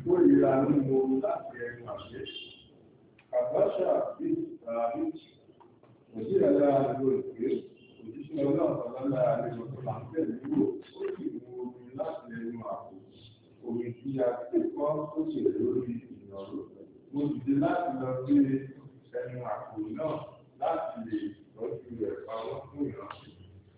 ìkórìíra mímu láti ẹnu àṣẹ. Àbáṣà bí àbí òṣìṣẹ́ àgbò ìpè òṣìṣẹ́ ọlọ́ọ̀tọ́lá àlejò tó máa ń tẹ̀lé wò ó sì mú omi láti ẹnu àpò. Omi tí a ti kọ́ ó sì lórí ìnáwó. Mo dìde láti lọ sí ẹnu àpò náà láti lè tọ́jú rẹ̀ pamọ́ fún ìrántí.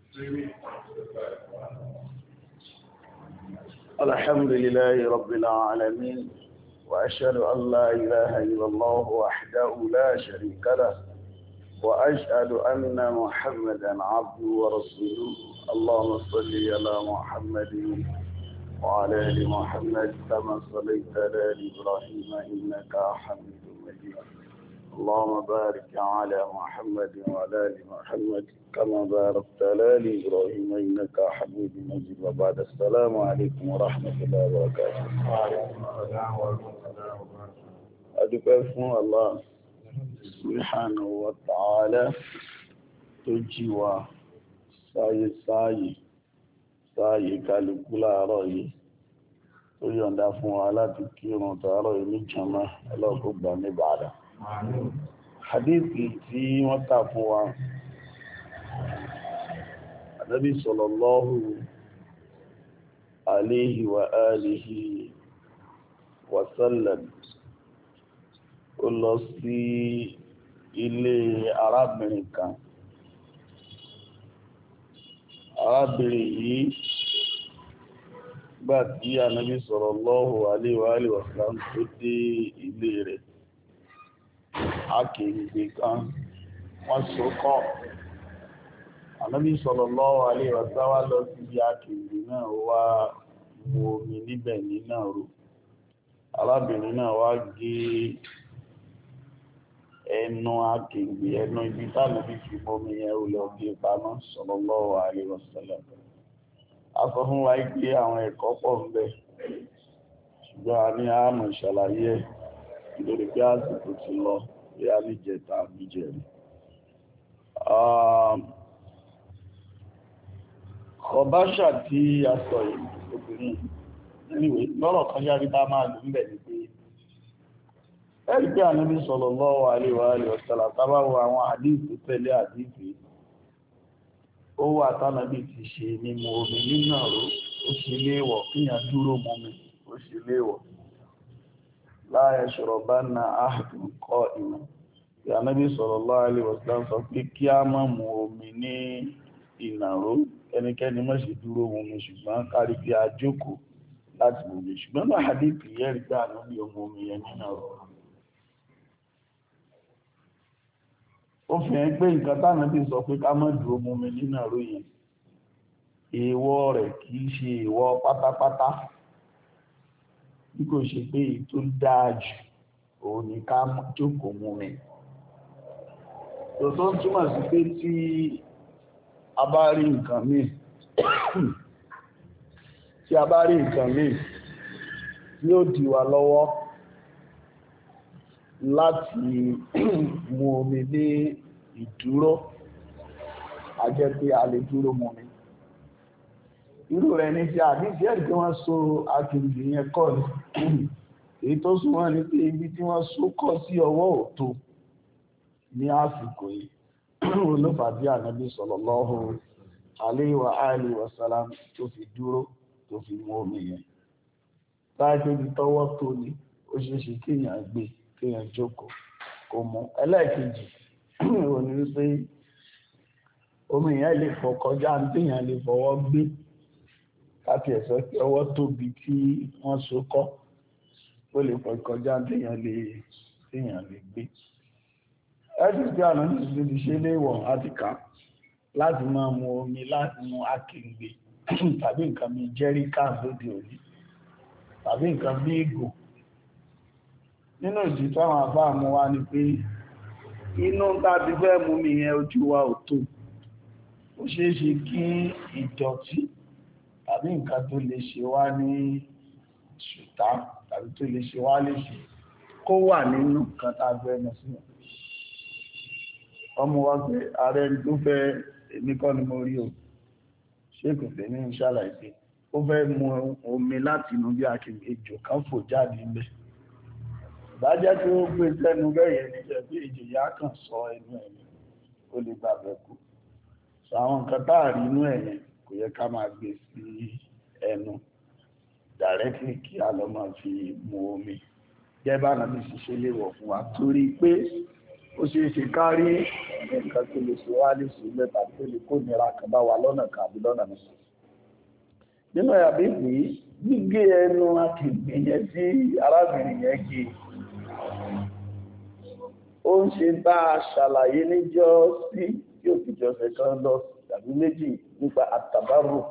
الحمد لله رب العالمين وأشهد أن لا إله إلا الله وحده لا شريك له وأشهد أن محمدا عبده ورسوله اللهم صل على محمد وعلى آل محمد كما صليت على آل إبراهيم إنك حميد مجيد اللهم بارك على محمد وعلى آل محمد كما باركت على آل إبراهيم إنك حميد مجيد وبعد السلام عليكم ورحمة الله وبركاته. وعليكم السلام ورحمة الله وبركاته. أدعو الله سبحانه وتعالى تجيوا sáyé kálukú láàárọ̀ yìí tó yọ̀ǹda fún wa láti kírun tààrọ̀ yìí ní jàmá ọlọ́pọ̀ gbà ní bàdà. Hadithi tí wọ́n kà fún wa Ànábì sallallahu alayhi wa alihi wa sallam ó lọ sí ilé arábìnrin kan. Arábìnrin yìí gbà tí Ànábì sallallahu alayhi wa alihi wa sallam tó dé ilé rẹ̀ akèrègbè kan wọ́n so kọ́. Ànábì sallallahu alayhi wa sallam lọ sí ibi akèrègbè náà wá mu omi níbẹ̀ nínú ro. Arábìnrin náà wá gé ẹnu akèrègbè ẹnu ibi tánàbí fi bomi yẹn ó lọ gé pamọ́ sallallahu alayhi wa sallam. A sọ fún wa pé àwọn ẹ̀kọ́ pọ̀ ń bẹ ṣùgbọ́n a ní àmọ̀ ìṣàlàyé lórí pé àsìkò ti lọ bí a ní jẹta àbíjẹ̀rí. Kọ̀báṣà tí a sọ yìí obìnrin anyway lọ́rọ̀ kan yára bá máa lò ń bẹ̀ ní pé ẹ̀rí pé Ànábì sallallahu alaihi wa sallam tábàwọ àwọn àdíìsì tẹ̀lé àdíìsì ó wà tánàbí ti ṣe mímu omi nínú ọ̀rọ̀ ó ṣe léèwọ̀ kíyàn dúró mọ́mi ó ṣe léèwọ̀ la yashrabanna ahadun qa'iman. Ànábì sallallahu alaihi wa sallam sọ pé kí a má mu omi ní ìnàró ẹnikẹ́ni má ṣe dúró mọ́mi ṣùgbọ́n kárí pé a jókòó láti mọ́mi ṣùgbọ́n náà àdíìsì yẹ́rì pé Ànábì omi yẹn nínú ọ̀rọ̀. Ó fi hàn pé nǹkan tánàbí sọ pé ká má dúró mọ́mi nínú ọ̀rọ̀ yẹn èèwọ̀ rẹ̀ kìí ṣe èèwọ̀ pátápátá bí kò ṣe pé èyí tó dáa jù òun ni ká jókòó mọ́mi. Tó ń túmọ̀ sí pé tí a bá rí nǹkan míì tí ó dí wa lọ́wọ́ láti mu omi ní ìdúró a jẹ́ pé a lè dúró mọ́mi. Irú rẹ̀ ní tí àdíjì ẹ̀rì tí wọ́n so akìrìgbì yẹn kọ́ ní èyí tó súnmọ́ ní pé ibi tí wọ́n so kọ́ sí ọwọ́ òtó ní àsìkò yìí olófà bí Ànábì sallallahu alaihi wa alihi wa sallam tó fi dúró tó fi mu omi yẹn. Táàkì ibi tọ́wọ́ tó ní ó ṣeéṣe kéèyàn gbé kéèyàn jókòó kó mú. Ẹlẹ́ẹ̀kejì ò ní wípé omi yẹn lè fọ kọjá téèyàn lè fọwọ́ gbé láti ẹ̀sọ́ pé ọwọ́ tóbi tí wọ́n so kọ́ ó lè fọ kọjá téèyàn lè gbé. Ẹ̀dùn tí àná ní ìlú ṣe léèwọ̀ láti kà láti máa mu omi láti mu akèrègbè tàbí nǹkan bí jẹ́ríkà lóde òní tàbí nǹkan bí ìgò. Nínú ìdí táwọn àbá mú wá ní pé inú tàbí fẹ́ mú mi yẹn ojú wa ò tó. Ó ṣeéṣe kí ìdọ̀tí tàbí nǹkan tó lè ṣe wá ní ṣùtá tàbí tó lè ṣe wá léṣe kó wà nínú nǹkan tàbí ẹnu sí ọmọ wa pé ààrẹ tó fẹ́ èmi kọ́ ni mo rí o ṣé kò fẹ́ ní ṣàlàyé pé ó fẹ́ mu omi láti inú bí ejò kan fò jáde ńbẹ̀ ìbájẹ́ tí ó gbé sẹ́nu bẹ́yẹn ní jẹ́ bí ejò yá kàn sọ ẹnu ẹ̀yìn ó lè gbàgbẹ́ kú so àwọn nǹkan táàrí inú ẹ̀yìn kò yẹ ká máa gbé sí ẹnu directly kí a lọ máa fi mu omi gẹ́bà náà bí ṣiṣẹ́ lè wọ̀ fún wa torí pé ó ṣe é ṣe kárí nǹkan tó lè ṣe wá lè ṣe mẹ́ta tó lè kó nira kan bá wa lọ́nà kan àbí lọ́nà mẹ́sàn nínú ẹ̀yàbí pé gígé ẹnu akègbè yẹn tí arábìnrin yẹn gé ó ń ṣe bá a ṣàlàyé níjọ́ sí tí ó fi jọ́sẹ̀ kan lọ tàbí méjì nípa àtàbárò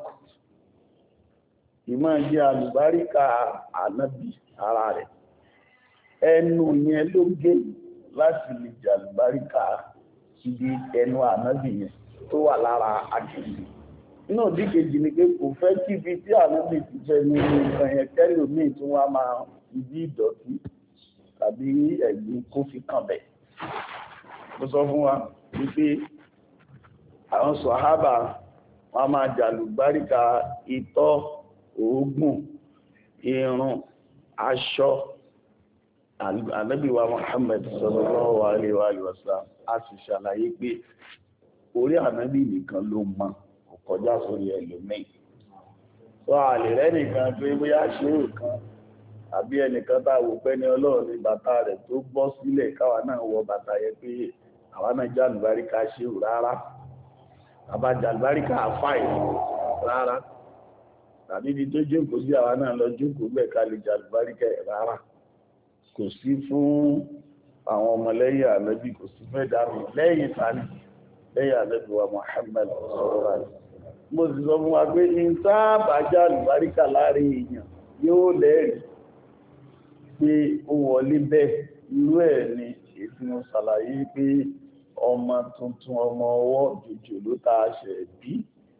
ìmọ̀ jẹ́ àlùbáríkà ànábì ara rẹ̀ ẹnu yẹn ló gé láti lè jẹ́ àlùbáríkà ibi ẹnu ànábì yẹn tó wà lára akègbè inú òdíkejì ni pé kò fẹ́ kí ibi tí ànábì ti jẹ́ ní nǹkan yẹn kẹ́lòmíì tí wọ́n máa ibi ìdọ̀tí tàbí ẹ̀gbin kó fi kàn bẹ̀. Mo sọ fún wa wípé àwọn sàhábà wọn máa jàlùbáríkà itọ́ òógùn irun aṣọ ànábì wa Muhammad sallallahu alaihi wa sallam a sì ṣàlàyé pé orí ànábì nìkan ló mọ̀ kọjá sórí ẹlòmíì tó àlè rẹ nìkan pé bóyá ṣéèrò kan àbí ẹnìkan tá a wò pé ní Ọlọ́run ní bàtà rẹ̀ tó bọ́ sílẹ̀ káwa náà wọ bàtà yẹn pé àwa náà jàlùbáríkà ṣéèrò rárá àbá jàlùbáríkà àfáì rárá tàbí ibi tó jókòó sí àwa náà lọ jókòó bẹ́ẹ̀ ká lè jàlùbáríkà rárá kò sí fún àwọn ọmọlẹ́yìn ànábì kò sí fẹ́ dàrú lẹ́yìn tani lẹ́yìn ànábì wa Muhammad sallallahu alaihi mo sì sọ fún wa pé in sáàbà já àlùbáríkà láàrin èèyàn yóò lẹ́rìí pé ó wọlé bẹ́ẹ̀ irú ẹ̀ ni èsì mo ṣàlàyé pé ọmọ tuntun ọmọ ọwọ́ jòjò ló ta ṣẹ̀ bí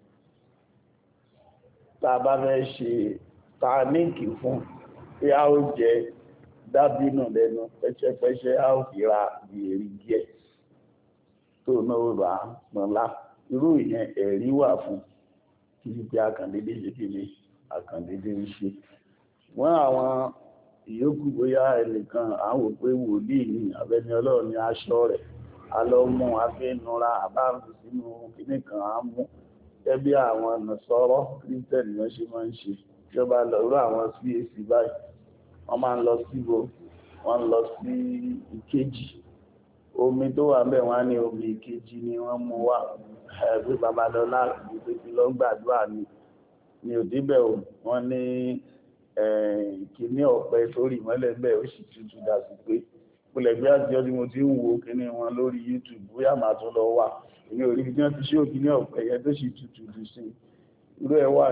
tá a bá fẹ́ ṣe táníkì fún pé a ó jẹ dábínú lẹ́nu pẹ́ṣẹ́pẹ́ṣẹ́ a ó fi ra ìrì díẹ̀ tó náà bá pọ̀nlá irú ìyẹn ẹ̀rí wà fún títí pé àkàndédé ṣe kéde àkàndédé ń ṣe wọ́n àwọn ìyókù bóyá ẹnìkan àwọn òpé wòlíì ní abẹ́ni Ọlọ́run ní aṣọ rẹ̀ alọ́mú afẹ́nura àbáǹfì sínú kìíní kan á mú gẹ́bí àwọn Nasara kírísítẹ̀nì wọ́n ṣe máa ń ṣe ìjọba lọ́rọ̀ àwọn CAC báyìí wọ́n máa ń lọ síbo wọ́n ń lọ sí ìkejì omi tó wà bẹ́ẹ̀ wọ́n á ní omi ìkejì ni wọ́n mú wá ẹ̀bí Babalọ́lá ìgbé ti lọ gbàdúrà ní òdíbẹ̀ wọ́n ní kíní ọ̀pẹ sórí ìmọ́lẹ̀ bẹ́ẹ̀ ó sì tútù dàsí pé pọ̀lẹ̀gbẹ́ àti ọdún mo ti ń wo kíní wọn lórí YouTube bóyá màá tún lọ wà ní orí bí wọ́n ti ṣe òkíní ọ̀pẹ yẹn tó sì tútù dùn sí irú ẹ̀ wà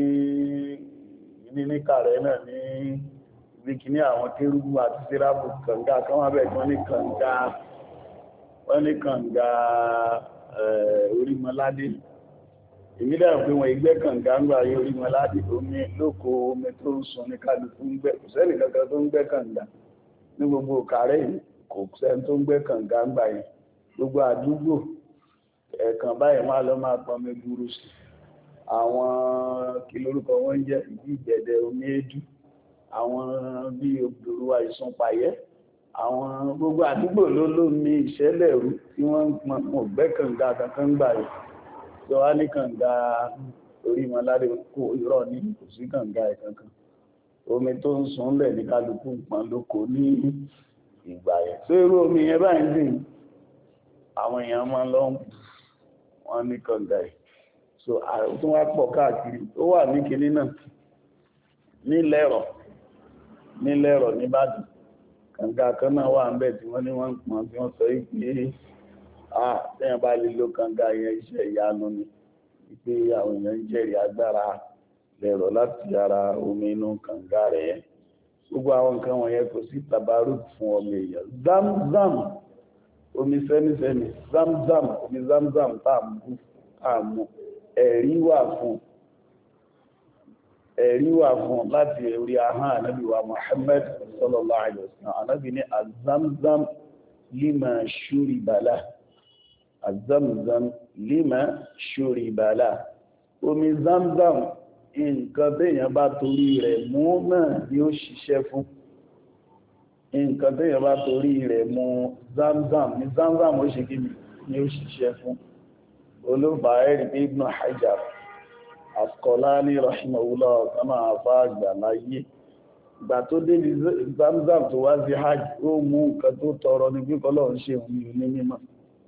ní kàrẹ́ náà ní ibi kíní àwọn kérúbù àti sẹ́ráfù kànga kan wà bẹ́ẹ̀ wọ́n ní kànga Orímọládé ìmídà pé wọ́n ìgbẹ́ kànga ń gbà yí Orímọládé omi lóko omi tó ń sun ní kálukú ń gbẹ́ kò sẹ́nì kankan tó ń gbẹ́ kànga ní gbogbo kàrẹ́ kò sẹ́ni tó ń gbẹ́ kànga ń gbà yí gbogbo àdúgbò ẹ̀ẹ̀kan báyìí wọ́n á lọ máa pọnmi gbúrú sí àwọn kí lórúkọ wọn ń jẹ́ ìdí ìgbẹ̀dẹ̀ omi èédú àwọn bí obìnrin wa ìsunpayẹ́ àwọn gbogbo àdúgbò ló ní ìṣẹ̀lẹ̀ rú tí wọ́n ń pọn ọ̀gbẹ́ kànga kankan gbà yìí tó wá ní kànga Orímọládé kó irọ́ ní kò sí kànga ẹ̀kankan omi tó ń sun lẹ̀ ní kálukú pọn lóko ní ìgbà yẹn tó irú omi yẹn báyìí ń sìn àwọn èèyàn máa lọ wọ́n ní kànga yìí so àtún wá pọ̀ káàkiri ó wà ní kinní náà nílẹ̀rọ̀ nìbàdàn kànga kan náà wà ń bẹ̀ tí wọ́n ní wọ́n ń pọn tí wọ́n sọ pé tẹ́yàn bá lè lo kànga yẹn iṣẹ́ ìyanu ni pé àwọn èèyàn ń jẹ́rìí agbára lẹ̀rọ̀ láti ara omi inú kànga rẹ̀ yẹn gbogbo àwọn nǹkan wọ̀nyẹn kò sí tàbárù fún ọmọ èèyàn zamzam omi sẹ́mísẹ́mí zamzam omi zamzam tá à mú ẹ̀rí wà fún láti orí ahán ànábì wa Muhammad sallallahu alaihi wasallam ànábì ní azamzam lima shuribala azamzam lima shuribala omi zamzam nǹkan téèyàn bá torí rẹ̀ mú náà ni ó ṣiṣẹ́ fún. Nǹkan téèyàn bá torí rẹ̀ mú Zamzam ní Zamzam ó ṣe kíni ni ó ṣiṣẹ́ fún. Olóòbá ẹ̀rí pé Ibn Hajar Asqalani rahimahullah ọ̀sánà àfá àgbà láyé. Ìgbà tó dé ní Zamzam tó wá sí hajj, ó mú nǹkan tó tọrọ ní pípọ́ lọ́n ṣe òun ní mímọ̀.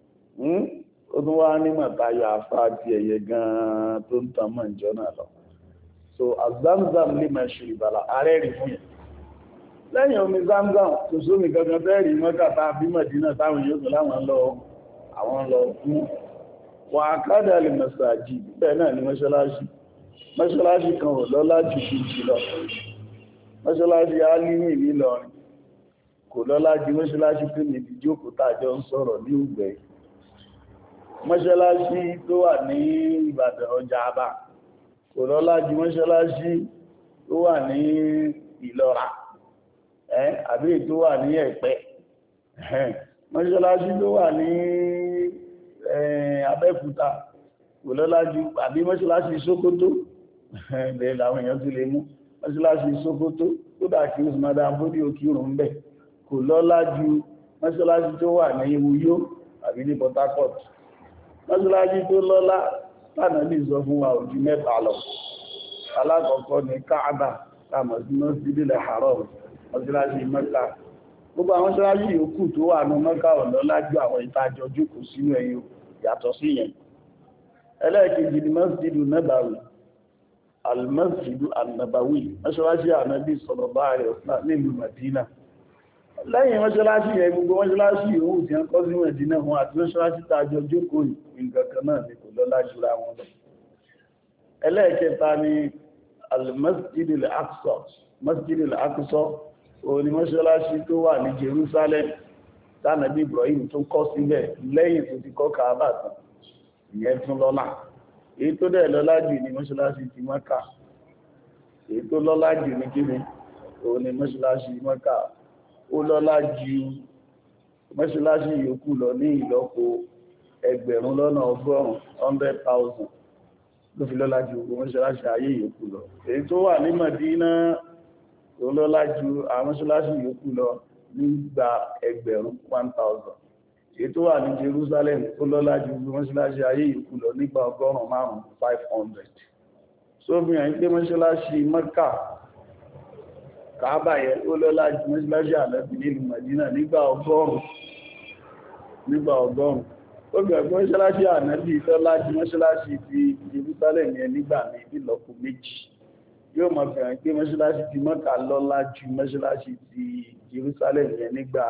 Ó tún wá nímọ̀ tayọ àfá àti ẹ̀yẹ gan-an tó ń tan mọ́ ìjọ náà lọ. So Zamzam lè máa ṣe ìbàlá ààrẹ rí fún yẹn. Lẹ́yìn omi Zamzam tó sómi gangan bẹ́ẹ̀rí mọ́kàtà bí Mádínà táwọn yóò tó láwọn lọ fún wà kádà lè mẹ́sàájì bẹ́ẹ̀ náà ni mọ́ṣáláṣí kan ò lọ́lá jù kejì lọ. Mọ́ṣáláṣí Álímì nílọrin kò lọ́lá jù mọ́ṣáláṣí tó ní ìjókòó tàjọ ń sọ̀rọ̀ ní Ùgbẹ́. Mọ́ṣáláṣí tó wà ní Ìbàdàn ọjà àbá kò lọ́lá jù mọ́ṣáláṣí tó wà ní Ìlọ́ra àbí tó wà ní Ẹ̀pẹ́. Mọ́ṣáláṣí tó wà ní Abẹ́òkúta kò lọ́lá jù àbí mọ́ṣáláṣí Sókótó bẹ́ẹ̀ làwọn èèyàn ti lè mú mọ́ṣáláṣí Sókótó tó dà kí ó sì máa dáa bódí òkìrùn ń bẹ̀ kò lọ́lá jù mọ́ṣáláṣí tó wà ní Uyo àbí ní Port Harcourt. Mọ́ṣáláṣí tó lọ́lá tánàbí sọ fún wa ojú mẹ́ta lọ. Alákọ̀ọ́kọ́ ni Káàbà táàmọ̀ sí Masjidil Haram mọ́ṣáláṣí Mẹ́kà. Gbogbo àwọn mọ́ṣáláṣí yòókù tó wà ní Mẹ́kà ò lọ́lá jù àwọn ìtajọ jókòó sínú ẹ̀yìn yàtọ̀ sí yẹn. Ẹlẹ́ẹ̀kejì ni Masjidu Nabawi Al-Masjidu An-Nabawi mọ́ṣáláṣí Ànábì sallallahu alaihi wasallam nílùú Mádínà. Lẹ́yìn mọ́ṣáláṣí yẹn gbogbo mọ́ṣáláṣí yòówù tí wọ́n kọ́ sí Mádínà wọn àti mọ́ṣáláṣí tàjọ jókòó nǹkan kan náà ni kò lọ́lá jùra wọn lọ. Ẹlẹ́ẹ̀kẹta ni Al-Masjidu Al-Aqsa Masjidu Al-Aqsa òun ni mọ́ṣáláṣí tó wà ní Jerusalem tánàbí Ibrahim tó kọ́ síbẹ̀ lẹ́yìn tó ti kọ́ Kaaba tán ìyẹn tún lọ́lá. Èyí tó dẹ̀ lọ́lá jù ní mọ́ṣáláṣí ti Mẹ́kà. Èyí tó lọ́lá jù ní kíni òun ni mọ́ṣáláṣí Mẹ́kà. Ó lọ́lá jù mọ́ṣáláṣí yòókù lọ ní ìlọ́po 100,000 100,000 ló fi lọ́lá jù gbogbo mọ́ṣáláṣí ayé yòókù lọ. Èyí tó wà ní Mádínà ó lọ́lá jù àwọn mọ́ṣáláṣí yòókù lọ nígbà 1,000. Èyí tó wà ní Jerusalem ó lọ́lá jù mọ́ṣáláṣí ayé yòókù lọ nígbà 500. Sóbìnrin pé mọ́ṣáláṣí Mẹ́kà Kaaba yẹ ó lọ́lá jù mọ́ṣáláṣí Ànábì nílùú Mádínà nígbà 100. Ó bẹ̀rẹ̀ pé mọ́ṣáláṣí Ànábì lọ́lá jù mọ́ṣáláṣí ti Jerusalem yẹn nígbà ní ìlọ́po méjì. Yóò mọ̀ fẹ̀rẹ̀ pé mọ́ṣáláṣí ti Mẹ́kà lọ́lá jù mọ́ṣáláṣí ti Jerusalem yẹn nígbà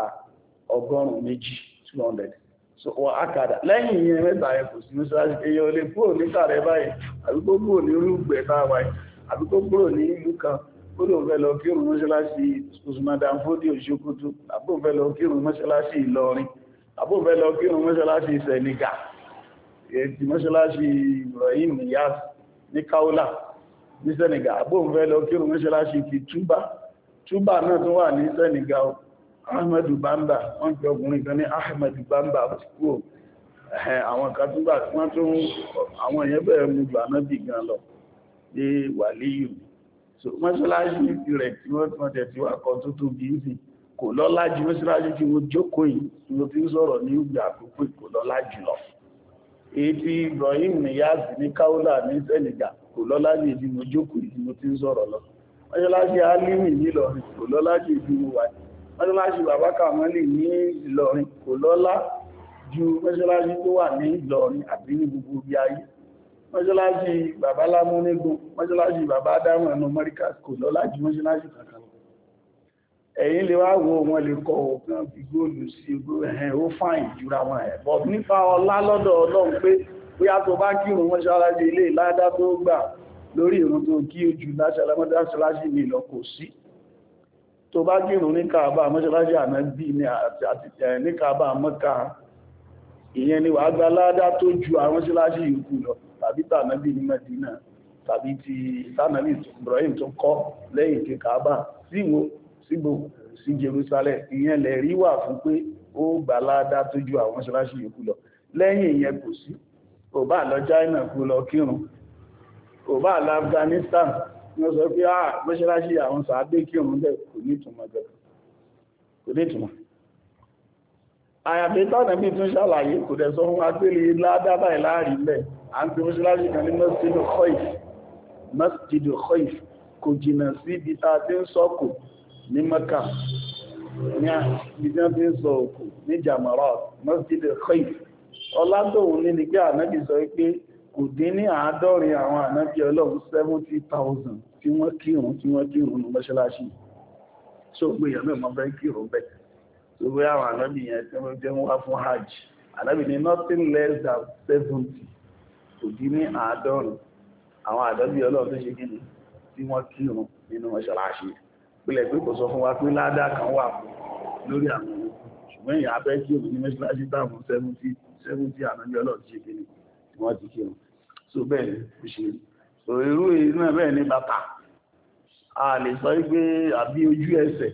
200. So wọ́n akàdà lẹ́yìn ìyẹn mẹ́ta ẹ̀ kò sí mọ́ṣáláṣí èyàn olè kúrò ní kàrẹ báyìí àbíkó kúrò ní olúgbẹ̀ táwàí àbíkó kúrò ní ìlú kan ó lò fẹ́ lọ kírun mọ́ṣáláṣí Usman Dan Fodio Sokoto àbó fẹ́ lọ kírun mọ́ṣáláṣí Ìlọrin àbó fẹ́ lọ kírun mọ́ṣáláṣí Senegal èyí mọ́ṣáláṣí Ibrahim Niyas ní Kaula ní Senegal àbó fẹ́ lọ kírun mọ́ṣáláṣí ti Túbà náà tó wà ní Senegal Ahmedu Bamba wọ́n pẹ ọkùnrin kan ní Ahmedu Bamba kúrò àwọn kan tún gbà wọ́n tún àwọn èèyàn bẹ̀rẹ̀ mú jù Ànábì gan lọ ní wàlíyù. So mọ́ṣáláṣí rẹ̀ tí wọ́n tẹ̀ tí wà kan tó tóbi ìsìn kò lọ́lá jù mọ́ṣáláṣí tí wọ́n jókòó yìí tí wọ́n ti ń sọ̀rọ̀ ní ìgbà àkókò kò lọ́lá jù lọ. Èyí tí Ibrahim Niyas ní Kaula ní Senegal kò lọ́lá jù tí wọ́n jókòó yìí tí wọ́n ti ń sọ̀rọ̀ lọ. Mọ́ṣáláṣí Álímì nílọrin kò lọ́lá jù tí wọ́n wà. Mọ́ṣáláṣí Bàbá Kàmálì ní Ìlọrin kò lọ́lá ju mọ́ṣáláṣí tó wà ní Ìlọrin àbí ní gbogbo ibi ayé. Mọ́ṣáláṣí Bàbá Lámúnígun, mọ́ṣáláṣí Bàbá Dámọ̀ ẹnu Amẹ́ríkà kò lọ́lá ju mọ́ṣáláṣí kankan. Ẹ̀yin lè wá wo wọn lè kọ òkan fi góòlù sí ogbó ẹ̀hẹ́n ó fàìn jura wọn ẹ̀. Bọ̀ nípa ọlá lọ́dọ̀ Ọlọ́run pé bóyá tó bá kírun mọ́ṣáláṣí ilé ìládá tó gbà lórí ìrun tó kí ojú mọ́ṣáláṣí mi lọ kò sí. Tó bá kírun ní Kaaba mọ́ṣáláṣí Ànábì ní Kaaba Mẹ́kà ìyẹn ni wà gba ládá tó ju àwọn mọ́ṣáláṣí yòókù lọ tàbí tànábì ní Mẹ́dínà tàbí ti tànábì Ibrahim tó kọ́ lẹ́yìn tí Kaaba sígbò sí Jerusalem ìyẹn lè rí wà fún pé ó gbà ládá tó ju àwọn mọ́ṣáláṣí yòókù lọ lẹ́yìn ìyẹn kò sí kò bá lọ China kó lọ kírun kò bá lọ Afghanistan wọ́n sọ pé mọ́ṣáláṣí àwọn sàábé kí òun bẹ̀ kò ní ìtumọ̀ jẹ́ kò ní ìtumọ̀ àyàfi tọ́nà bí tún ṣàlàyé kò dẹ̀ sọ fún agbélé ládábà ìláàrí ilẹ̀ à ń pè mọ́ṣáláṣí kan ní Masjidu Khoif kò jìnà sí ibi tá a ti ń sọ́kò ní Mẹ́kà ní ibi tí ń sọ òkú ní Jamarat Masjidu Khoif ọlátòun ní ní pé ànábì sọ pé kò dín ní 50 àwọn ànábì Ọlọ́run 70,000 tí wọ́n kírun ní mọ́ṣáláṣí so gbé èèyàn náà máa fẹ́ kírun bẹ́ẹ̀ tó gbé àwọn ànábì yẹn tí wọ́n jẹ́ wá fún hajj ànábì ní nothing less than 70 kò dín ní 50 àwọn ànábì Ọlọ́run tó ṣe kíni tí wọ́n kírun nínú mọ́ṣáláṣí pílẹ̀ pé kò sọ fún wa pé ládá kan wà lórí àwọn ṣùgbọ́n èèyàn abẹ́ kírun ní mọ́ṣáláṣí táwọn 70 ànábì Ọlọ́run ṣe kíni tí wọ́n ti kírun so bẹ́ẹ̀ ni ó ṣe so irú náà bẹ́ẹ̀ ní bàtà a lè sọ wípé àbí ojú ẹsẹ̀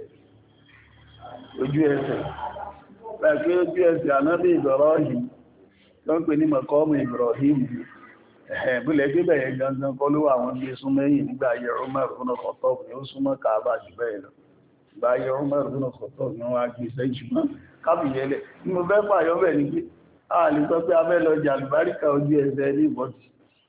pẹ̀lú ojú ẹsẹ̀ ànábì Ibrahim tó ń pè ní mọ̀kọ́mù Ibrahim bílẹ̀ gbé bẹ̀yẹ gangan kọ́ ló wà wọ́n gbé súnmẹ́yìn nígbà ayé Umar ibn Khattab ni ó súnmọ́ Kaaba jù bẹ́ẹ̀ lọ nígbà ayé Umar ibn Khattab ni wọ́n á gbé sẹ́yìn ṣùgbọ́n kábìyẹlẹ̀ ní mo fẹ́ pààyọ́ bẹ̀ ni pé a lè sọ pé a fẹ́ lọ jàlùbáríkà ojú ẹsẹ̀ ní ìbọ̀tì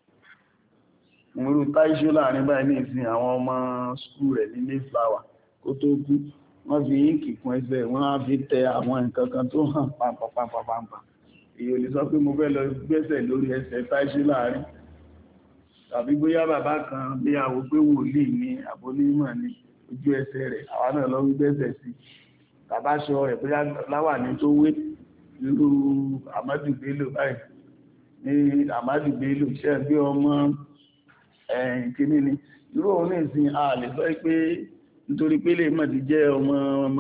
múrú táìṣó láàrin báyìí ní ìsìn àwọn ọmọ skúù rẹ̀ ní Mayflower kó tó kú wọ́n fi íǹkì kún ẹsẹ̀ wọ́n á fi tẹ àwọn nǹkan kan tó hàn pàmpàpàmpàpàmpà èyí ò lè sọ pé mo fẹ́ lọ gbẹ́sẹ̀ lórí ẹsẹ̀ táìṣó láàrin tàbí bóyá bàbá kan bí àwọ̀ pé wòlíì ní àbónímọ̀ ní ojú ẹsẹ̀ rẹ̀ àwa náà lọ gbẹ́sẹ̀ sí bàbá aṣọ rẹ̀ bóyá láwàní tó wé irú Amadu Bello báyìí ní Amadu Bello ṣẹ́ bí ọmọ kìíní ni irú òun ní ìsìn a lè sọ pé nítorí pé lè mọ̀ ti jẹ́ ọmọ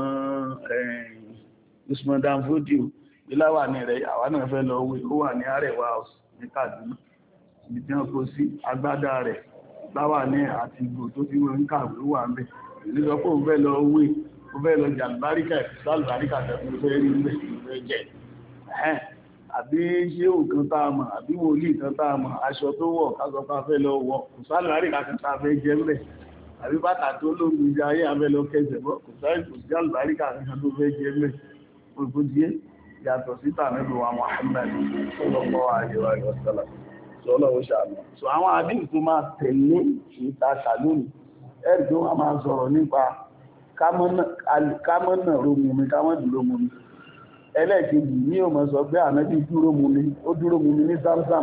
Usman Dan Fodio ìláwà ní rẹ̀ àwa náà fẹ́ lọ wé ó wà ní Arewa House ní Kaduna ibi tí wọ́n kó sí agbádá rẹ̀ láwà ní àti ìgbò tó fi wọ́n ń kàwé wà ń bẹ̀ ìlú sọ pé òun fẹ́ lọ wé ó fẹ́ lọ jàlùbáríkà ìsàlùbáríkà tẹ̀kùn fẹ́ rí ilẹ̀ ìfẹ́ jẹ́ àbí ṣé òkan tá a mọ̀ àbí wòlíì kan tá a mọ̀ aṣọ tó wọ̀ kásọpá fẹ́ lọ wọ̀ kò sálùbáríkà kan tá a fẹ́ jẹ́ ńbẹ̀ àbí bàtà tó lóògùn ìjà ayé afẹ́ lọ kẹsẹ̀ bọ́ kò sálùbáríkà kan tó fẹ́ jẹ́ ńbẹ̀ òkúdíé yàtọ̀ síta nínú wa Muhammad sallallahu alaihi wa sallam sọ́lọ́wọ́ ṣàmì so àwọn àdín tó máa tẹ̀lé ìta ṣàlónì ẹ̀rì tó wọ́n máa sọ̀rọ̀ nípa kámọ́nà rómùmí kámọ́dúró mùmí ẹlẹ́ẹ̀kejì ní o mọ̀ sọ pé ànábì dúró mùmí ó dúró mùmí ní Zamzam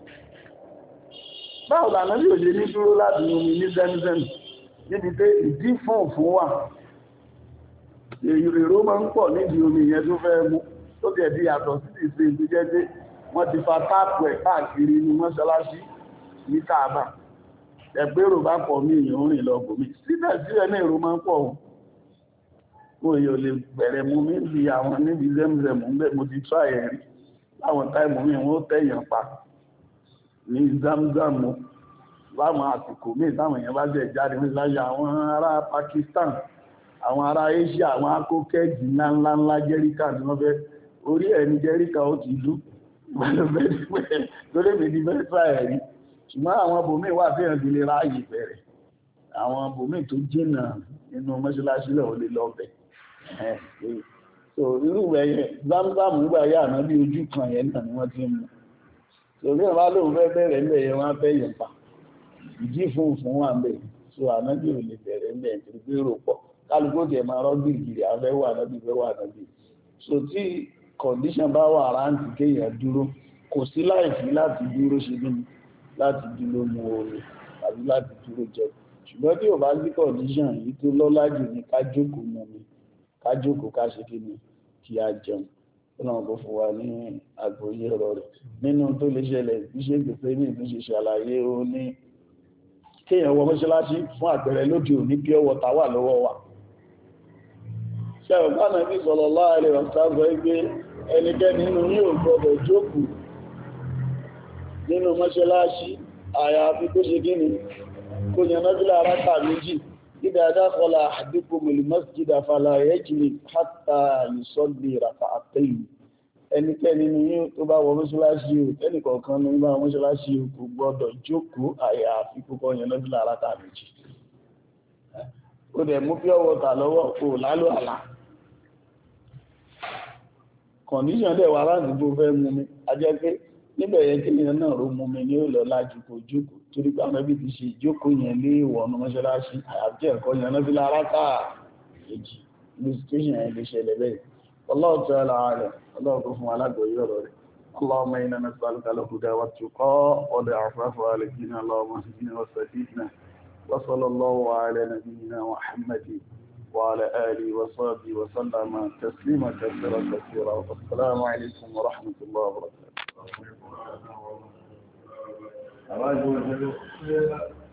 báwo lànábì ò ṣe ní dúró láti mùmí ní Zamzam níbi pé ìdí fún wà èrò máa ń pọ̀ nídìí omi yẹn tó fẹ́ mú tó tiẹ̀ di yàtọ̀ sí ìṣe ìgbẹ́jẹ́ wọ́n ti fa táàpù ẹ̀ káàkiri ní mọ́ṣáláṣí ní Káàbà ẹgbẹ́rò bá pọ̀ ní èèyàn rìn lọ bòmí síbẹ̀síbẹ̀ ní èrò máa ń pọ̀ wọn èèyàn lè bẹ̀rẹ̀ mú mi bí àwọn níbi Zemzem ń bẹ̀ mo ti tọ́ ẹ̀rí láwọn táìmù mi wọ́n tẹ̀yàn pa ní Zamzam láwọn àsìkò míì táwọn èèyàn bá jẹ́ jáde ní láyé àwọn ará Pakistan àwọn ará Asia àwọn akókẹ́jì ńláńlá jẹ́ríkà ní wọ́n fẹ́ orí ẹni jẹ́ríkà ó ti dú lórí mi ní mẹ́fà ẹ̀rí ṣùgbọ́n àwọn bòmí wà tí ẹ̀rùn lè ráyè bẹ̀rẹ̀ àwọn bòmí tó jìnà nínú mọ́ṣáláṣí lẹ̀ ò lè lọ bẹ̀ so irú ẹ̀yẹ Zamzam nígbà yà náà bí ojú kan yẹn náà ni wọ́n ti mú so bí wọ́n lóun fẹ́ bẹ̀rẹ̀ ńbẹ̀ yẹn wọ́n fẹ́ yẹn pa ìdí fún wà ńbẹ̀ so ànábì ò lè bẹ̀rẹ̀ ńbẹ̀ nítorí pé rò pọ̀ kálukó tiẹ̀ máa rọ́gbì gírí afẹ́wà ànábì fẹ́wà ànábì so tí condition bá wà rántí kéèyàn dúró kò sí láìsí láti dúró ṣe nínú láti dúró mu omi tàbí láti dúró jẹ ṣùgbọ́n tí ò bá sí condition yìí tó lọ́lá jù ní ká jókòó mu mi ká jókòó ká ṣe kí ni kí a jẹun ó náà kó fún wa ní àgbọ́yé ọ̀rọ̀ rẹ̀ nínú tó lè ṣẹlẹ̀ bí ṣe gbèsè ní ìtúnṣe ṣàlàyé ó ní kéèyàn wọ mọ́ṣáláṣí fún àpẹẹrẹ lóde òní pure water wà lọ́wọ́ wa ṣe ọ̀pá náà bí sallallahu alaihi wasallam gbé ẹnikẹ́ni nínú yóò gbọdọ̀ jókòó nínú mọ́ṣáláṣí àyàfi tó ṣe gíní kó yàn náfílà rákà méjì idha dakhala ahadukumul masjida fala yajlis hatta yusalli rak'atayn ẹnikẹ́ni ni yín tó bá wọ mọ́ṣáláṣí o tẹ́nì kọ̀ọ̀kan ní bá mọ́ṣáláṣí o kò gbọ́dọ̀ jókòó àyàfi kókó yẹn lọ́dún lára méjì ó dẹ̀ mú pure water lọ́wọ́ kò lálò àlá condition dẹ̀ wà ládùúgbò fẹ́ mú mi a jẹ́ pé níbẹ̀ yẹn kí nìyẹn náà ló mú mi ní ó lọ lájú kò jókòó torí pé àwọn ẹbí ti ṣe ìjókòó yẹn lé ìwọ̀nù mọ́ṣáláṣí àyàfi ẹ̀kọ́ yẹn lọ́dún lára méjì ní situation yẹn lè ṣẹlẹ̀ bẹ́ẹ̀ والله تعالى أعلم الله يغفر على غيره اللهم إنا نسألك الهدى والتقى والعفاف والغنى اللهم اهدنا وسددنا وصلى الله على نبينا محمد وعلى آله وصحبه وسلم تسليما كثيرا كثيرا والسلام عليكم ورحمة الله وبركاته